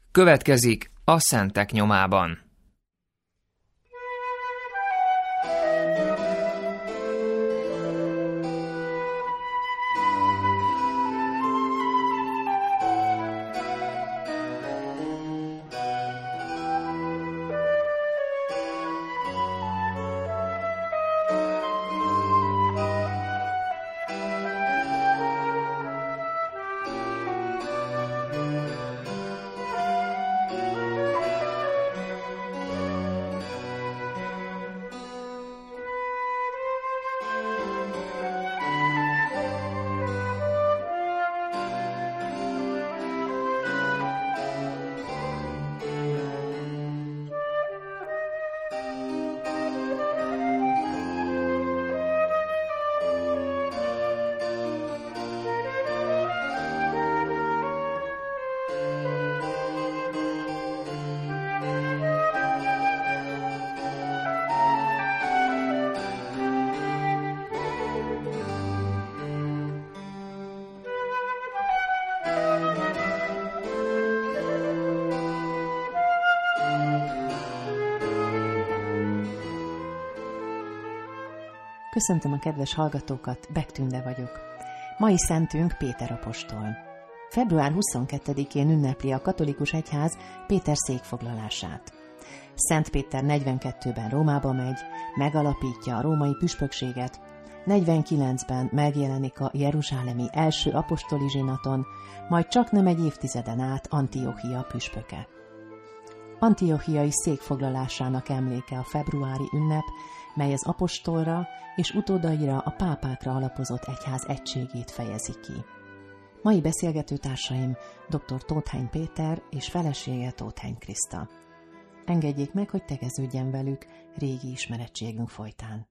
Következik a Szentek nyomában. Köszöntöm a kedves hallgatókat, Beck Tünde vagyok. Mai szentünk Péter apostol. Február 22-én ünnepli a katolikus egyház Péter székfoglalását. Szent Péter 42-ben Rómába megy, megalapítja a római püspökséget, 49-ben megjelenik a jeruzsálemi első apostoli zsinaton, majd csaknem egy évtizeden át Antiochia püspöke. Antiochiai székfoglalásának emléke a februári ünnep, mely az apostolra és utódaira, a pápákra alapozott egyház egységét fejezi ki. Mai beszélgetőtársaim dr. Tóthany Péter és felesége Tóthany Kriszta. Engedjék meg, hogy tegeződjen velük régi ismerettségünk folytán.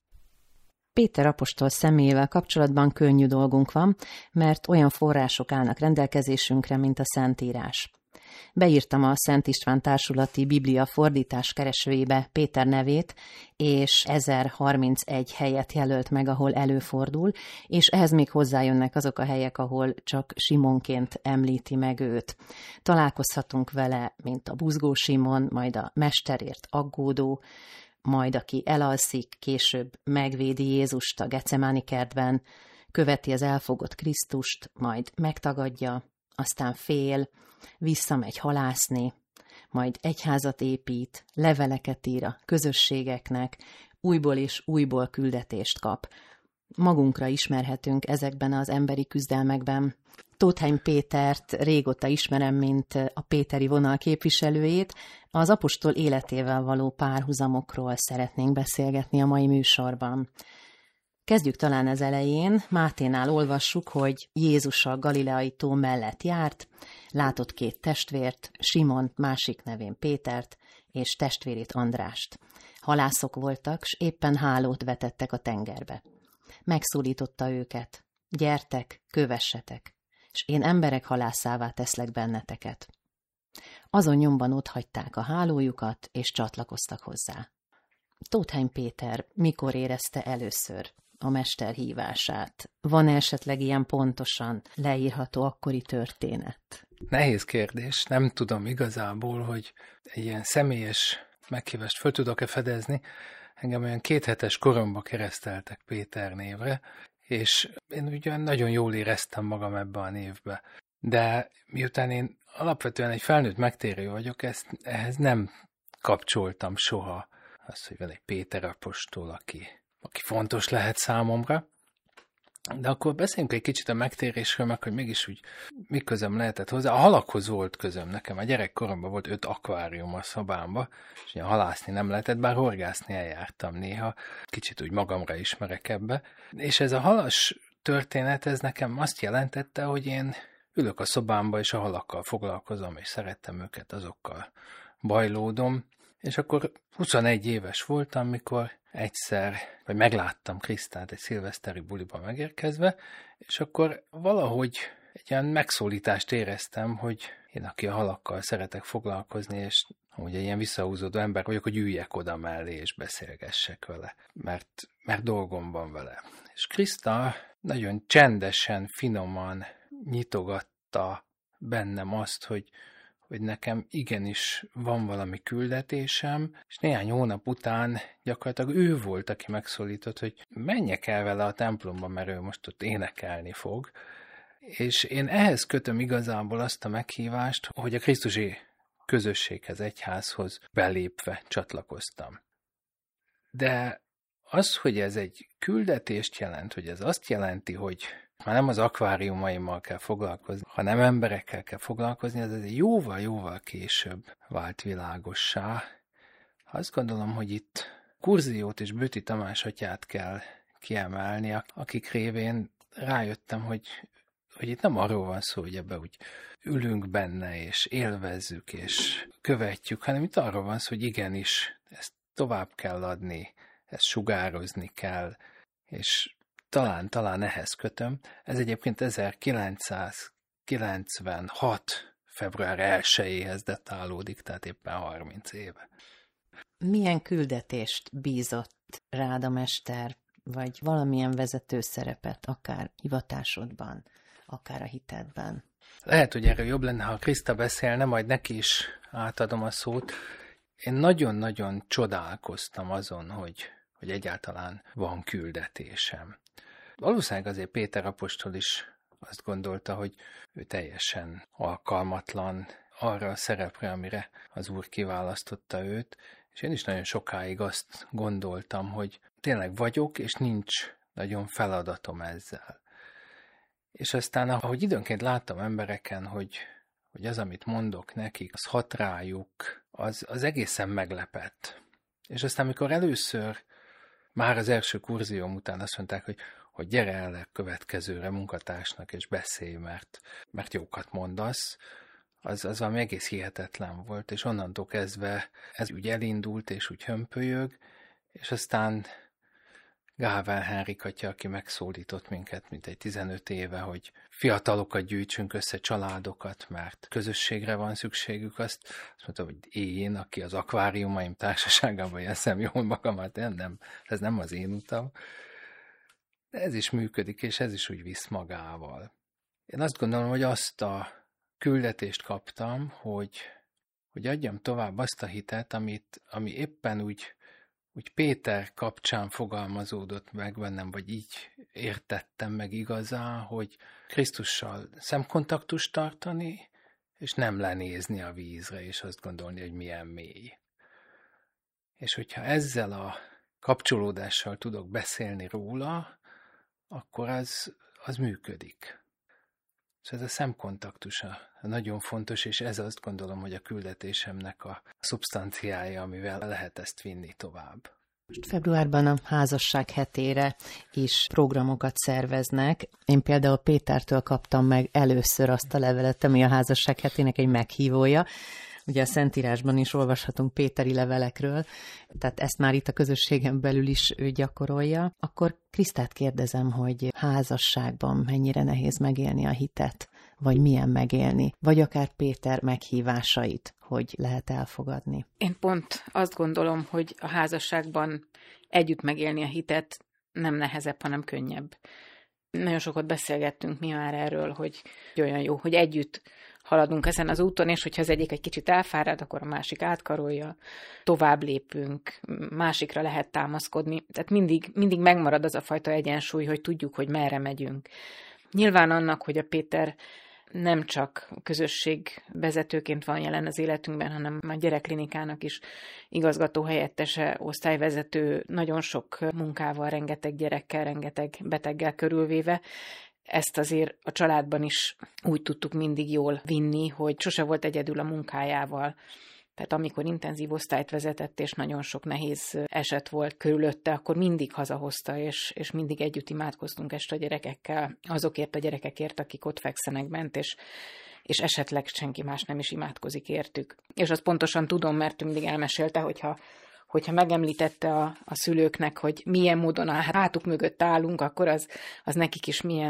Péter apostol személyével kapcsolatban könnyű dolgunk van, mert olyan források állnak rendelkezésünkre, mint a Szentírás. Beírtam a Szent István Társulati Biblia fordítás keresőjébe Péter nevét, és 1031 helyet jelölt meg, ahol előfordul, és ehhez még hozzájönnek azok a helyek, ahol csak Simonként említi meg őt. Találkozhatunk vele, mint a buzgó Simon, majd a mesterért aggódó, majd aki elalszik, később megvédi Jézust a Gecemáni kertben, követi az elfogott Krisztust, majd megtagadja, aztán fél, visszamegy halászni, majd egyházat épít, leveleket ír a közösségeknek, újból és újból küldetést kap. Magunkra ismerhetünk ezekben az emberi küzdelmekben. Tóthany Pétert régóta ismerem, mint a péteri vonal képviselőjét. Az apostol életével való párhuzamokról szeretnénk beszélgetni a mai műsorban. Kezdjük talán az elején. Máténál olvassuk, hogy Jézus a Galileai tó mellett járt, látott két testvért, Simont, másik nevén Pétert, és testvérét Andrást. Halászok voltak, s éppen hálót vetettek a tengerbe. Megszólította őket: gyertek, kövessetek, s én emberek halászává teszlek benneteket. Azon nyomban otthagyták a hálójukat, és csatlakoztak hozzá. Tóthany Péter mikor érezte először a mester hívását? Van esetleg ilyen pontosan leírható akkori történet? Nehéz kérdés, nem tudom igazából, hogy egy ilyen személyes meghívást föl tudok-e fedezni. Engem olyan 2 hetes koromba kereszteltek Péter névre, és én ugyan nagyon jól éreztem magam ebbe a névbe. De miután én alapvetően egy felnőtt megtérő vagyok, ehhez nem kapcsoltam soha azt, hogy van egy Péter apostol, aki fontos lehet számomra. De akkor beszéljünk egy kicsit a megtérésről, meg hogy mégis úgy mi közöm lehetett hozzá. A halakhoz volt közöm nekem. A gyerekkoromban volt 5 akvárium a szobámba, és ugye halászni nem lehetett, bár horgászni eljártam néha. Kicsit úgy magamra ismerek ebbe. És ez a halas történet, ez nekem azt jelentette, hogy én ülök a szobámba, és a halakkal foglalkozom, és szerettem őket, azokkal bajlódom. És akkor 21 éves voltam, mikor vagy megláttam Krisztát egy szilveszteri buliba megérkezve, és akkor valahogy egy olyan megszólítást éreztem, hogy én, aki a halakkal szeretek foglalkozni, és amúgy egy ilyen visszahúzódó ember vagyok, hogy üljek oda mellé, és beszélgessek vele, mert dolgom van vele. És Kriszta nagyon csendesen, finoman nyitogatta bennem azt, hogy nekem igenis van valami küldetésem, és néhány hónap után gyakorlatilag ő volt, aki megszólított, hogy menjek el vele a templomba, mert ő most ott énekelni fog. És én ehhez kötöm igazából azt a meghívást, hogy a krisztusi közösséghez, egyházhoz belépve csatlakoztam. De az, hogy ez egy küldetést jelent, hogy ez azt jelenti, hogy már nem az akváriumaimmal kell foglalkozni, hanem emberekkel kell foglalkozni, ez egy jóval-jóval később vált világossá. Azt gondolom, hogy itt Kurziót és Bötti Tamás atyát kell kiemelni, akik révén rájöttem, hogy itt nem arról van szó, hogy ebbe úgy ülünk benne, és élvezzük, és követjük, hanem itt arról van szó, hogy igenis, ezt tovább kell adni, ezt sugározni kell, és talán ehhez kötöm. Ez egyébként 1996. február 1-éhez datálódik, tehát éppen 30 éve. Milyen küldetést bízott rád a mester, vagy valamilyen vezető szerepet, akár hivatásodban, akár a hitedben? Lehet, hogy erről jobb lenne, ha Kriszta beszélne, majd neki is átadom a szót. Én nagyon-nagyon csodálkoztam azon, hogy egyáltalán van küldetésem. Valószínűleg azért Péter apostol is azt gondolta, hogy ő teljesen alkalmatlan arra a szerepre, amire az Úr kiválasztotta őt, és én is nagyon sokáig azt gondoltam, hogy tényleg vagyok, és nincs nagyon feladatom ezzel. És aztán, ahogy időnként láttam embereken, hogy az, amit mondok nekik, az hat rájuk, az egészen meglepett. És aztán, amikor először, már az első kurzióm után azt mondták, hogy gyere el a következőre munkatársnak, és beszélj, mert jókat mondasz, az valami egész hihetetlen volt, és onnantól kezdve ez úgy elindult, és úgy hömpölyög, és aztán Gável Henrik atya, aki megszólított minket, mint egy 15 éve, hogy fiatalokat gyűjtsünk össze, családokat, mert közösségre van szükségük, azt mondta, hogy én, aki az akváriumaim társaságában jelzem jól magamat, ez nem az én utam. De ez is működik, és ez is úgy visz magával. Én azt gondolom, hogy azt a küldetést kaptam, hogy adjam tovább azt a hitet, ami éppen úgy Péter kapcsán fogalmazódott meg bennem, vagy így értettem meg igazán, hogy Krisztussal szemkontaktust tartani, és nem lenézni a vízre, és azt gondolni, hogy milyen mély. És hogyha ezzel a kapcsolódással tudok beszélni róla, akkor az működik. Szóval ez a szemkontaktus nagyon fontos, és ez azt gondolom, hogy a küldetésemnek a szubstanciája, amivel lehet ezt vinni tovább. Most februárban a házasság hetére is programokat szerveznek. Én például Pétertől kaptam meg először azt a levelet, ami a házasság hetének egy meghívója. Ugye a Szentírásban is olvashatunk péteri levelekről, tehát ezt már itt a közösségen belül is ő gyakorolja. Akkor Krisztát kérdezem, hogy házasságban mennyire nehéz megélni a hitet, vagy milyen megélni, vagy akár Péter meghívásait, hogy lehet elfogadni. Én pont azt gondolom, hogy a házasságban együtt megélni a hitet nem nehezebb, hanem könnyebb. Nagyon sokat beszélgettünk mi már erről, hogy olyan jó, hogy együtt haladunk ezen az úton, és hogyha az egyik egy kicsit elfárad, akkor a másik átkarolja, tovább lépünk, másikra lehet támaszkodni. Tehát mindig megmarad az a fajta egyensúly, hogy tudjuk, hogy merre megyünk. Nyilván annak, hogy a Péter nem csak közösségvezetőként van jelen az életünkben, hanem a gyerekklinikának is igazgatóhelyettese, osztályvezető, nagyon sok munkával, rengeteg gyerekkel, rengeteg beteggel körülvéve. Ezt azért a családban is úgy tudtuk mindig jól vinni, hogy sose volt egyedül a munkájával. Tehát amikor intenzív osztályt vezetett, és nagyon sok nehéz eset volt körülötte, akkor mindig hazahozta, és mindig együtt imádkoztunk este a gyerekekkel, azokért a gyerekekért, akik ott fekszenek bent, és esetleg senki más nem is imádkozik értük. És azt pontosan tudom, mert mindig elmesélte, hogyha megemlítette a szülőknek, hogy milyen módon a hátuk mögött állunk, akkor az nekik is milyen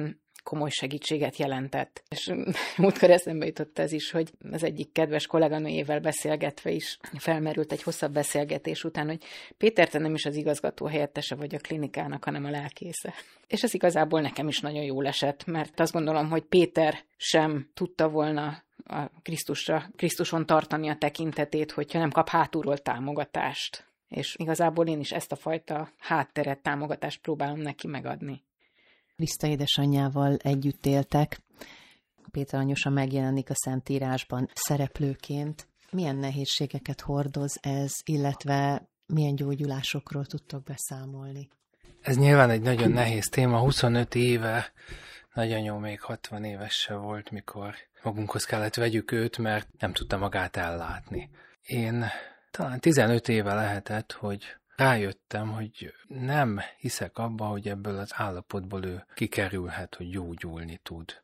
komoly segítséget jelentett. És múltkor eszembe jutott ez is, hogy az egyik kedves kolléganőjével beszélgetve is felmerült egy hosszabb beszélgetés után, hogy Péter, te nem is az igazgató helyettese vagy a klinikának, hanem a lelkésze. És ez igazából nekem is nagyon jól esett, mert azt gondolom, hogy Péter sem tudta volna a Krisztuson tartani a tekintetét, hogyha nem kap hátulról támogatást. És igazából én is ezt a fajta hátteret, támogatást próbálom neki megadni. Kriszta édesanyjával együtt éltek. Péter anyusa megjelenik a Szentírásban szereplőként. Milyen nehézségeket hordoz ez, illetve milyen gyógyulásokról tudtok beszámolni? Ez nyilván egy nagyon nehéz téma. 25 éve, nagyanyó még 60 éves se volt, mikor magunkhoz kellett vegyük őt, mert nem tudta magát ellátni. Én talán 15 éve lehetett, hogy rájöttem, hogy nem hiszek abba, hogy ebből az állapotból ő kikerülhet, hogy gyógyulni tud.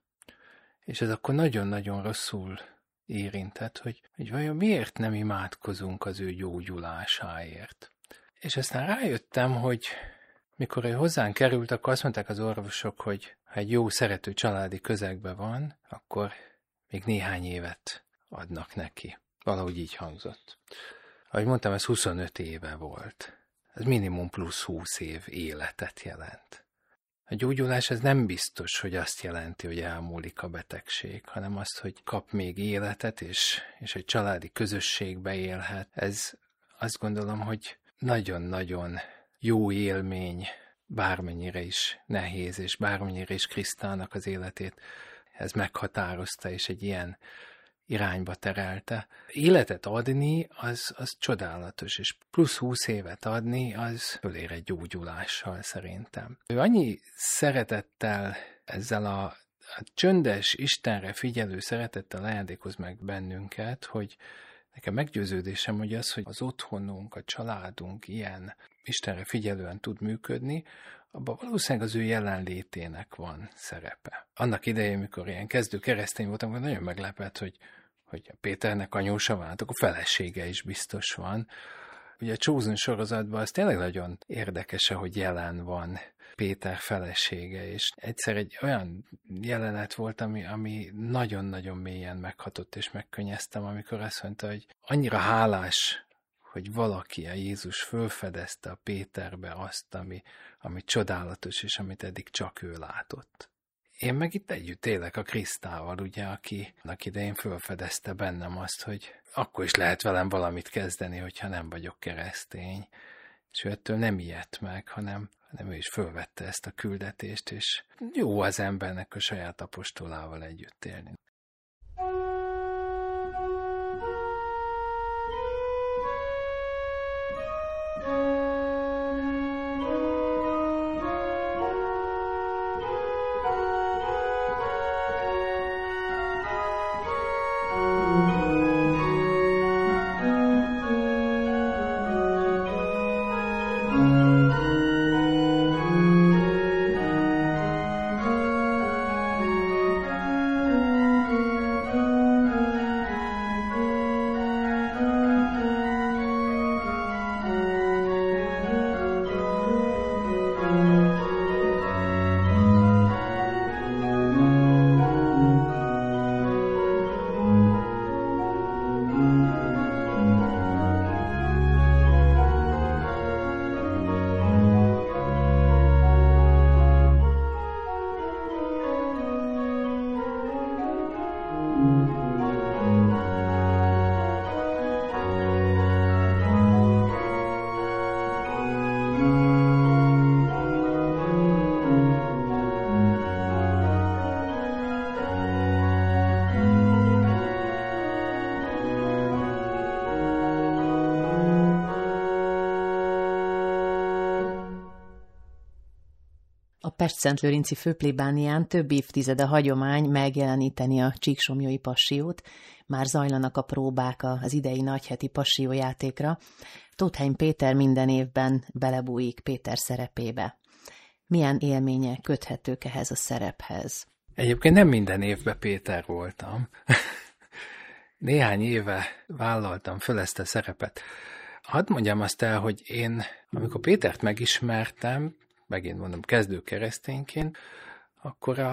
És ez akkor nagyon-nagyon rosszul érintett, hogy vajon miért nem imádkozunk az ő gyógyulásáért. És aztán rájöttem, hogy mikor ő hozzánk került, akkor azt mondták az orvosok, hogy ha egy jó, szerető családi közegben van, akkor még néhány évet adnak neki. Valahogy így hangzott. Ahogy mondtam, ez 25 éve volt. Ez minimum plusz 20 év életet jelent. A gyógyulás ez nem biztos, hogy azt jelenti, hogy elmúlik a betegség, hanem azt, hogy kap még életet, és egy családi közösségbe élhet. Ez azt gondolom, hogy nagyon-nagyon jó élmény, bármennyire is nehéz, és bármennyire is Krisztának az életét ez meghatározta, és egy ilyen irányba terelte. Életet adni, az csodálatos, és plusz 20 évet adni, az fölér egy gyógyulással szerintem. Ő annyi szeretettel, ezzel a csöndes, Istenre figyelő szeretettel ajándékoz meg bennünket, hogy nekem meggyőződésem, hogy az otthonunk, a családunk ilyen Istenre figyelően tud működni, abban valószínűleg az ő jelenlétének van szerepe. Annak idején, mikor ilyen kezdő keresztény voltam, akkor nagyon meglepett, hogy a Péternek anyósa van, akkor felesége is biztos van. Ugye a Chosen sorozatban az tényleg nagyon érdekes, hogy jelen van Péter felesége, és egyszer egy olyan jelenet volt, ami nagyon-nagyon mélyen meghatott és megkönnyeztem, amikor azt mondta, hogy annyira hálás, hogy valaki, a Jézus fölfedezte a Péterbe azt, ami csodálatos, és amit eddig csak ő látott. Én meg itt együtt élek a Krisztával, ugye, aki annak idején fölfedezte bennem azt, hogy akkor is lehet velem valamit kezdeni, hogyha nem vagyok keresztény. És ő ettől nem ijedt meg, hanem ő is fölvette ezt a küldetést, és jó az embernek a saját apostolával együtt élni. A Pest-Szentlőrinci főplébánián több évtizede hagyomány megjeleníteni a csíksomlyói passiót, már zajlanak a próbák az idei nagyheti passiójátékra. Tóthely Péter minden évben belebújik Péter szerepébe. Milyen élmények köthetők ehhez a szerephez? Egyébként nem minden évben Péter voltam. Néhány éve vállaltam föl ezt a szerepet. Hadd mondjam azt el, hogy én, amikor Pétert megismertem, megint mondom, kezdő keresztényként, akkor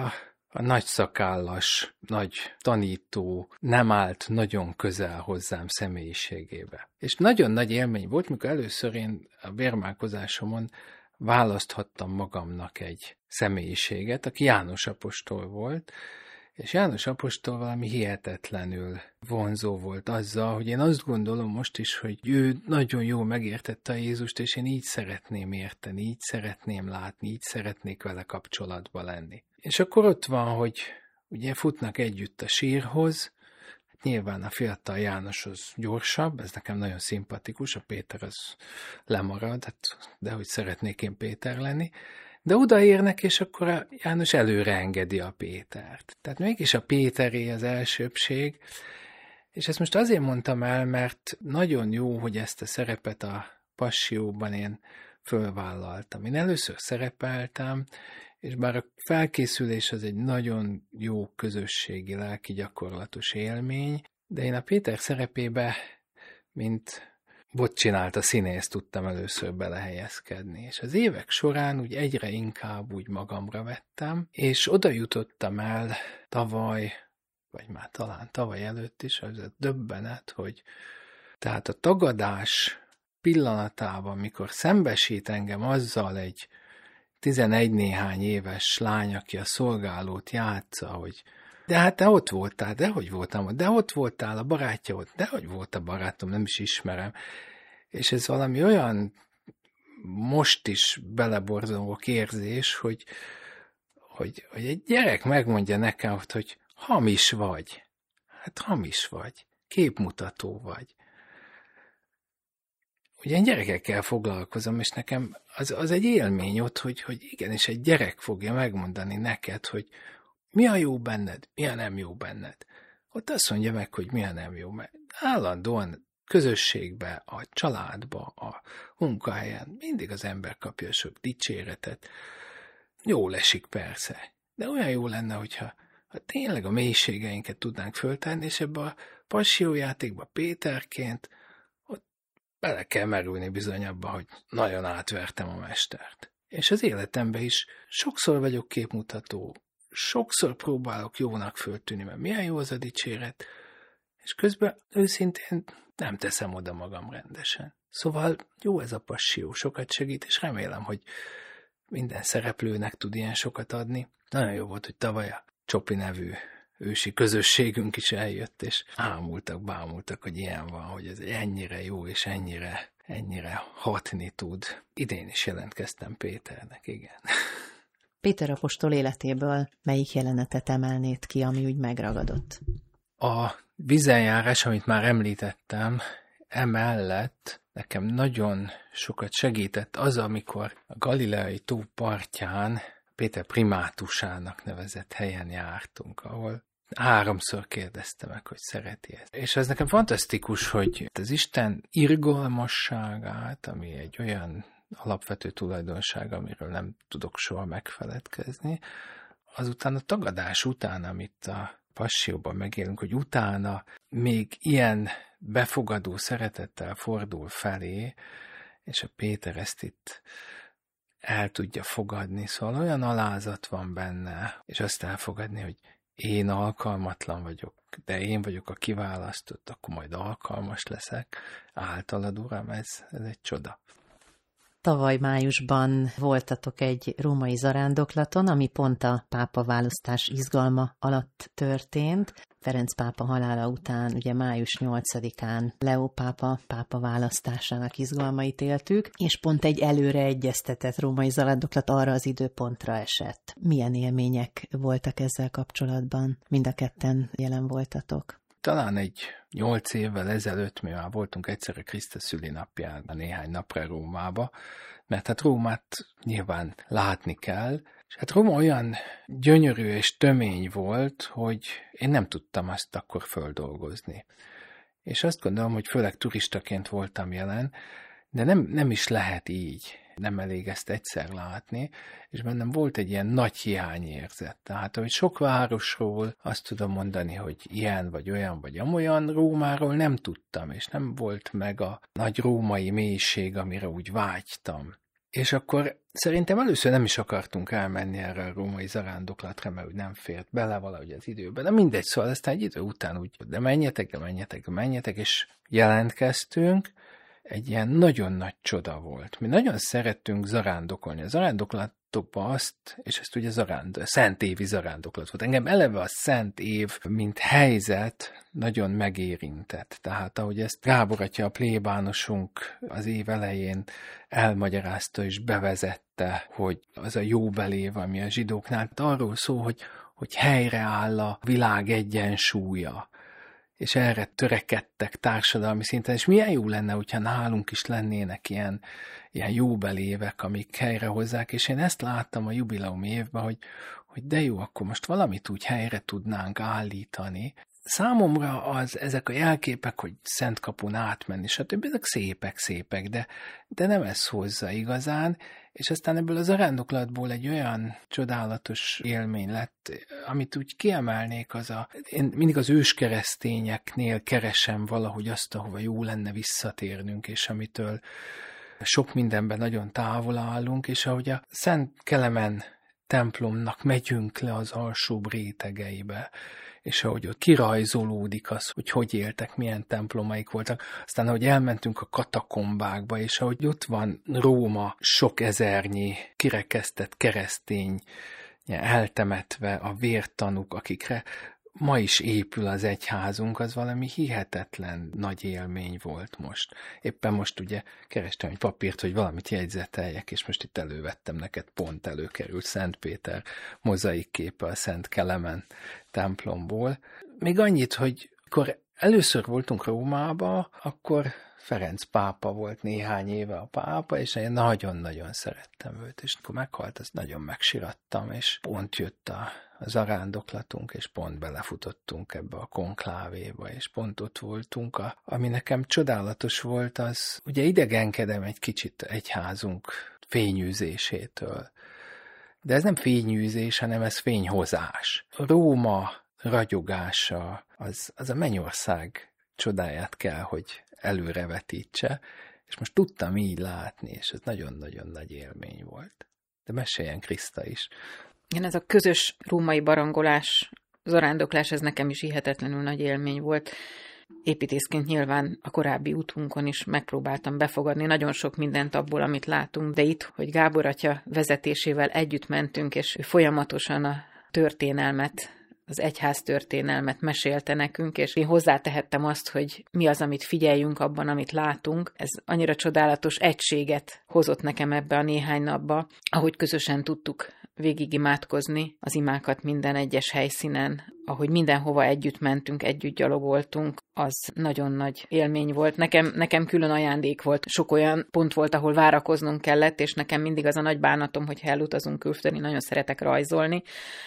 a nagy szakállas, nagy tanító nem állt nagyon közel hozzám személyiségébe. És nagyon nagy élmény volt, mikor először én a bérmálkozásomon választhattam magamnak egy személyiséget, aki János apostol volt, és János apostol valami hihetetlenül vonzó volt azzal, hogy én azt gondolom most is, hogy ő nagyon jól megértette a Jézust, és én így szeretném érteni, így szeretném látni, így szeretnék vele kapcsolatba lenni. És akkor ott van, hogy ugye futnak együtt a sírhoz, nyilván a fiatal János az gyorsabb, ez nekem nagyon szimpatikus, a Péter az lemarad, de hogy szeretnék én Péter lenni, de odaérnek, és akkor a János előre engedi a Pétert. Tehát mégis a Péteré az elsőbbség, és ezt most azért mondtam el, mert nagyon jó, hogy ezt a szerepet a Passióban én fölvállaltam. Én először szerepeltem, és bár a felkészülés az egy nagyon jó közösségi, lelki gyakorlatos élmény, de én a Péter szerepébe, mint bot csinált a színész, tudtam először belehelyezkedni. És az évek során úgy egyre inkább úgy magamra vettem, és oda jutottam el tavaly, vagy már talán tavaly előtt is, az a döbbenet, hogy tehát a tagadás pillanatában, mikor szembesít engem azzal egy 11 néhány éves lány, aki a szolgálót játsza, hogy de hát te ott voltál, de hogy voltam ott, de ott voltál, a barátja ott, de hogy volt a barátom, nem is ismerem. És ez valami olyan most is beleborzolók érzés, hogy egy gyerek megmondja nekem, hogy hamis vagy. Hát hamis vagy, képmutató vagy. Ugye én gyerekekkel foglalkozom, és nekem az egy élmény ott, hogy igenis egy gyerek fogja megmondani neked, hogy mi a jó benned, mi a nem jó benned. Ott azt mondja meg, hogy mi a nem jó, mert állandóan közösségbe, a családba, a munkahelyen mindig az ember kapja sok dicséretet. Jól esik persze, de olyan jó lenne, hogyha tényleg a mélységeinket tudnánk föltenni, és ebbe a passiójátékba Péterként ott bele kell merülni bizony abba, hogy nagyon átvertem a mestert. És az életemben is sokszor vagyok képmutató, sokszor próbálok jónak föltűnni, mert milyen jó az a dicséret, és közben őszintén nem teszem oda magam rendesen. Szóval jó ez a passió, sokat segít, és remélem, hogy minden szereplőnek tud ilyen sokat adni. Nagyon jó volt, hogy tavaly a Csopi nevű ősi közösségünk is eljött, és bámultak, hogy ilyen van, hogy ez ennyire jó, és ennyire hatni tud. Idén is jelentkeztem Péternek, igen. Péter apostol életéből melyik jelenetet emelnéd ki, ami úgy megragadott? A vízenjárás, amit már említettem, emellett nekem nagyon sokat segített az, amikor a Galileai tó partján Péter primátusának nevezett helyen jártunk, ahol 3-szor kérdezte meg, hogy szereti ezt. És ez nekem fantasztikus, hogy az Isten irgalmasságát, ami egy olyan alapvető tulajdonság, amiről nem tudok soha megfeledkezni, azután a tagadás után, amit a Passióban megélünk, hogy utána még ilyen befogadó szeretettel fordul felé, és a Péter ezt itt el tudja fogadni, szóval olyan alázat van benne, és azt elfogadni, hogy én alkalmatlan vagyok, de én vagyok a kiválasztott, akkor majd alkalmas leszek. Általad, Uram, ez egy csoda. Tavaly májusban voltatok egy római zarándoklaton, ami pont a pápa választás izgalma alatt történt. Ferenc pápa halála után, ugye május 8-án Leó pápa választásának izgalmait éltük, és pont egy előre egyeztetett római zarándoklat arra az időpontra esett. Milyen élmények voltak ezzel kapcsolatban? Mind a ketten jelen voltatok. Talán egy 8 évvel ezelőtt mi már voltunk egyszer a Krisztus szülinapján néhány napra Rómába, mert hát Rómát nyilván látni kell, és hát Róma olyan gyönyörű és tömény volt, hogy én nem tudtam azt akkor földolgozni. És azt gondolom, hogy főleg turistaként voltam jelen, de nem is lehet így. Nem elég ezt egyszer látni, és bennem volt egy ilyen nagy hiányérzet. Tehát, hogy sok városról azt tudom mondani, hogy ilyen, vagy olyan, vagy amolyan, Rómáról nem tudtam, és nem volt meg a nagy római mélység, amire úgy vágytam. És akkor szerintem először nem is akartunk elmenni erre a római zarándoklatra, mert úgy nem fért bele valahogy az időben. De mindegy, szóval aztán egy idő után úgy, de menjetek, és jelentkeztünk. Egy ilyen nagyon nagy csoda volt. Mi nagyon szerettünk zarándokolni. A zarándoklatokban és ezt ugye Szent Évi zarándoklat volt. Engem eleve a Szent Év, mint helyzet nagyon megérintett. Tehát ahogy ezt Gábor atya, a plébánosunk az év elején elmagyarázta és bevezette, hogy az a jóbelév, ami a zsidóknál arról szól, hogy helyreáll a világ egyensúlya. És erre törekedtek társadalmi szinten, és milyen jó lenne, hogyha nálunk is lennének ilyen jóbelévek, amik helyrehozzák, és én ezt láttam a jubileum évben, hogy de jó, akkor most valamit úgy helyre tudnánk állítani. Számomra ezek a jelképek, hogy Szentkapun átmenni, stb. Ezek szépek, de nem ez hozza igazán, és aztán ebből az zarándoklatból egy olyan csodálatos élmény lett, amit úgy kiemelnék, én mindig az őskeresztényeknél keresem valahogy azt, ahova jó lenne visszatérnünk, és amitől sok mindenben nagyon távol állunk, és ahogy a Szent Kelemen templomnak megyünk le az alsóbb rétegeibe, és ahogy ott kirajzolódik az, hogy éltek, milyen templomaik voltak. Aztán, ahogy elmentünk a katakombákba, és ahogy ott van Róma sok ezernyi kirekesztett keresztény eltemetve, a vértanúk, akikre ma is épül az egyházunk, az valami hihetetlen nagy élmény volt most. Éppen most ugye kerestem egy papírt, hogy valamit jegyzeteljek, és most itt elővettem neked, pont előkerült Szent Péter mozaik képe a Szent Kelemen templomból. Még annyit, hogy akkor először voltunk Rómába, akkor Ferenc pápa volt néhány éve a pápa, és én nagyon-nagyon szerettem őt, és akkor meghalt, azt nagyon megsirattam, és pont jött a zarándoklatunk, és pont belefutottunk ebbe a konklávéba, és pont ott voltunk. Ami nekem csodálatos volt, az ugye idegenkedem egy kicsit egyházunk fényűzésétől. De ez nem fényűzés, hanem ez fényhozás. Róma ragyogása, az a mennyország csodáját kell, hogy előrevetítse, és most tudtam így látni, és ez nagyon-nagyon nagy élmény volt. De meséljen Kriszta is. Igen, ez a közös római barangolás, zarándoklás, ez nekem is hihetetlenül nagy élmény volt. Építészként nyilván a korábbi útunkon is megpróbáltam befogadni nagyon sok mindent abból, amit látunk, de itt, hogy Gábor atya vezetésével együtt mentünk, és ő folyamatosan a történelmet, az egyház történelmet mesélte nekünk, és én hozzátehettem azt, hogy mi az, amit figyeljünk abban, amit látunk. Ez annyira csodálatos egységet hozott nekem ebbe a néhány napba, ahogy közösen tudtuk végigimádkozni az imákat minden egyes helyszínen, ahogy mindenhova együtt mentünk, együtt gyalogoltunk, az nagyon nagy élmény volt. Nekem külön ajándék volt. Sok olyan pont volt, ahol várakoznunk kellett, és nekem mindig az a nagy bánatom, hogyha elutazunk külföldön, nagyon szeretek rajzolni,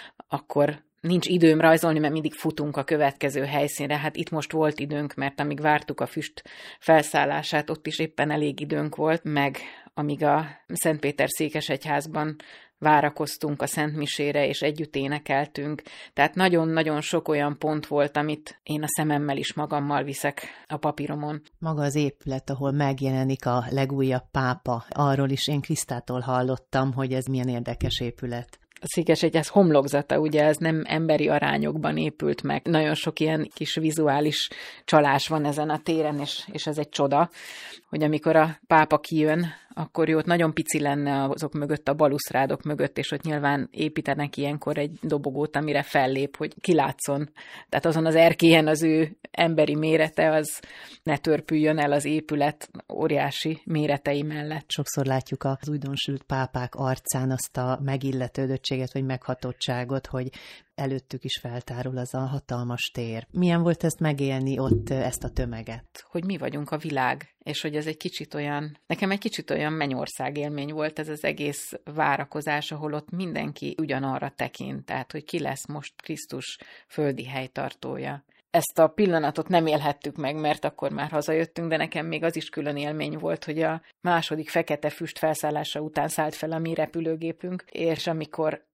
akkor nincs időm rajzolni, mert mindig futunk a következő helyszínre. Hát itt most volt időnk, mert amíg vártuk a füst felszállását, ott is éppen elég időnk volt, meg amíg a Szentpéter-székesegyházban várakoztunk a Szentmisére, és együtt énekeltünk. Tehát nagyon-nagyon sok olyan pont volt, amit én a szememmel is magammal viszek a papíromon. Maga az épület, ahol megjelenik a legújabb pápa, arról is én Krisztától hallottam, hogy ez milyen érdekes épület. A Székesegyház homlokzata, ugye ez nem emberi arányokban épült meg. Nagyon sok ilyen kis vizuális csalás van ezen a téren, és ez egy csoda, hogy amikor a pápa kijön, akkor jó, ott nagyon pici lenne azok mögött, a balusztrádok mögött, és ott nyilván építenek ilyenkor egy dobogót, amire fellép, hogy kilátszon. Tehát azon az erkélyen az ő emberi mérete, az ne törpüljön el az épület óriási méretei mellett. Sokszor látjuk az újdonsült pápák arcán azt a megilletődöttséget, vagy meghatottságot, hogy előttük is feltárul az a hatalmas tér. Milyen volt ezt megélni ott, ezt a tömeget? Hogy mi vagyunk a világ, és hogy ez egy kicsit olyan, nekem egy kicsit olyan mennyország élmény volt ez az egész várakozás, ahol ott mindenki ugyanarra tekint, tehát hogy ki lesz most Krisztus földi helytartója. Ezt a pillanatot nem élhettük meg, mert akkor már hazajöttünk, de nekem még az is külön élmény volt, hogy a második fekete füst felszállása után szállt fel a mi repülőgépünk, és amikor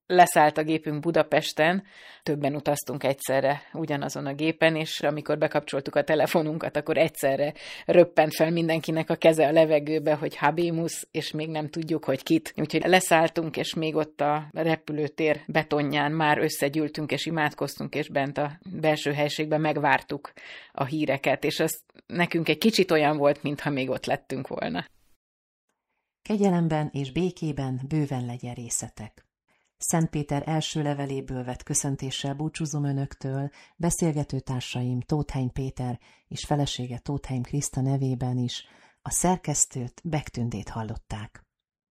leszállt a gépünk Budapesten, többen utaztunk egyszerre ugyanazon a gépen, és amikor bekapcsoltuk a telefonunkat, akkor egyszerre röppent fel mindenkinek a keze a levegőbe, hogy habemus, és még nem tudjuk, hogy kit. Úgyhogy leszálltunk, és még ott a repülőtér betonján már összegyűltünk, és imádkoztunk, és bent a belső helységben megvártuk a híreket, és az nekünk egy kicsit olyan volt, mintha még ott lettünk volna. Kegyelemben és békében bőven legyen részetek. Szent Péter első leveléből vett köszöntéssel búcsúzom önöktől, beszélgető társaim Tótheny Péter és felesége Tótheny Kriszta nevében is, a szerkesztőt, Beck Tündét hallották.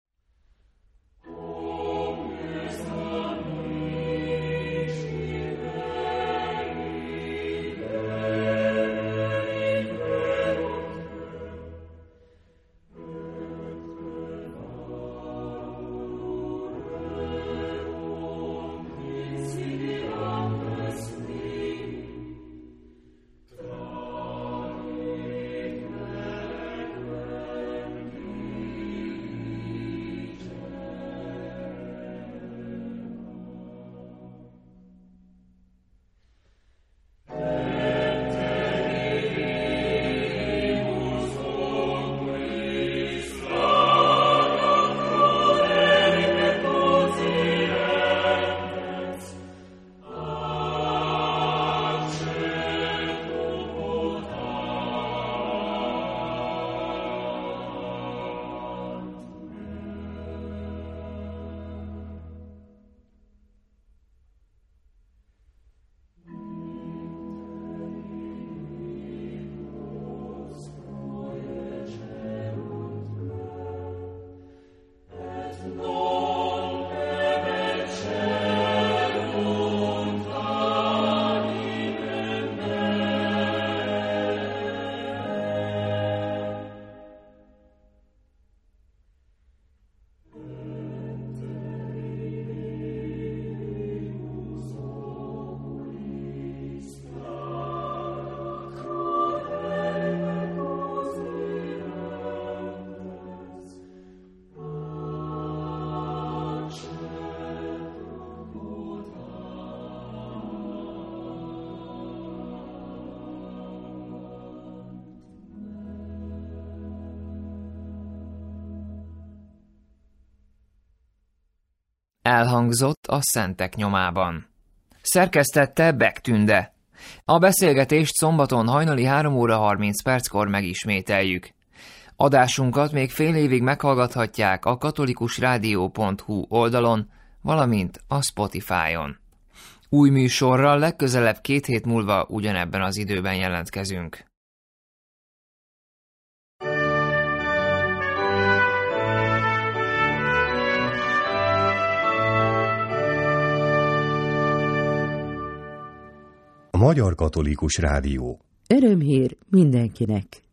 Elhangzott a Szentek nyomában. Szerkesztette Beck Tünde. A beszélgetést szombaton hajnali 3 óra 30 perckor megismételjük. Adásunkat még fél évig meghallgathatják a katolikusrádió.hu oldalon, valamint a Spotify-on. Új műsorral legközelebb 2 hét múlva ugyanebben az időben jelentkezünk. Magyar Katolikus Rádió. Örömhír mindenkinek!